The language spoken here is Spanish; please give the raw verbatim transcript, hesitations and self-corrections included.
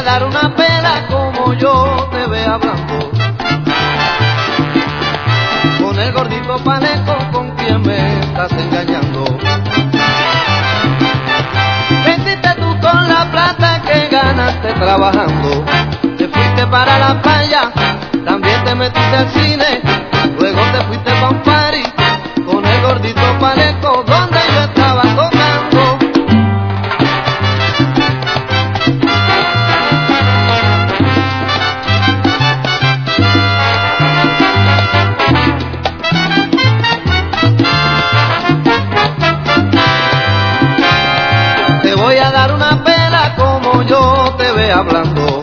a dar una pela como yo te ve hablando con el gordito Paneco con quien me estás engañando. ¿Qué hiciste tú con la plata que ganaste trabajando? Te fuiste para la playa, también te metiste al cine, luego te fuiste pa' un party con el gordito Paneco donde yo estaba tocando. Te voy a dar una pela como yo te ve hablando